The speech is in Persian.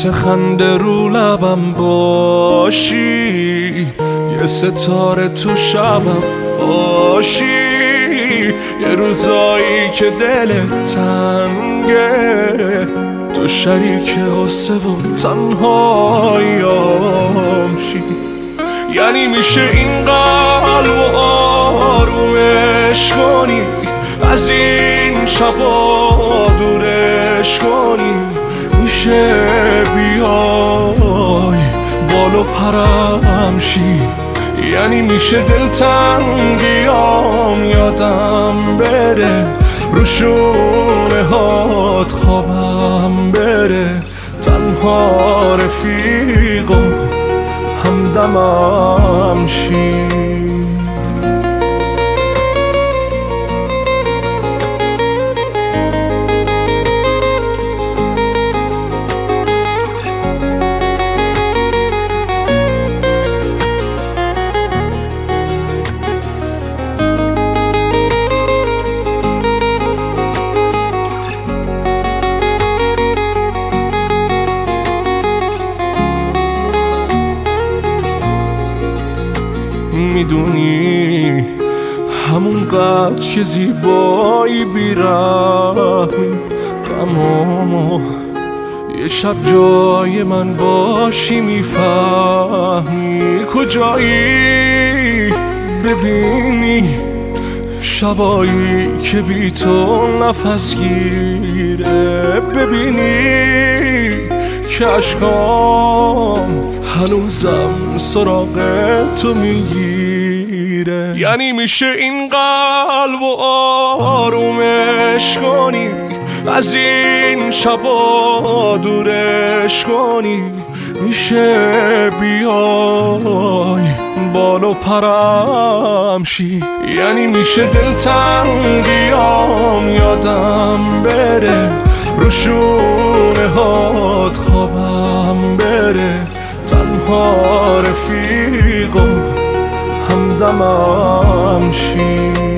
مثل خنده رو لبم باشی، یه ستاره تو شبم باشی، یه روزایی که دلت تنگه تو شریک غصه و تنهاییام شی. یعنی میشه این قلب و آرومش کنی، از این شبا دورش کنی، میشه بیای بالو پرم شی. یعنی میشه دلتنگیام یادم بره، رو شونه هات خوابم بره، تنها رفیق و همدمم شی. میدونی همونقدر که زیبایی بیرحمی، غمامو یه شب جای من باشی میفهمی. کجایی ببینی شبایی که بی تو نفس گیره، ببینی که اشکام هنوزم سراغ تو میگیره. یعنی میشه این قلب و آرومش کنی، از این شبا دورش کنی، میشه بیای بالو پرم شی. یعنی میشه دلتنگیام یادم بره، رو شونه هات خوابم بره، تنها رفیق و همدمم شی.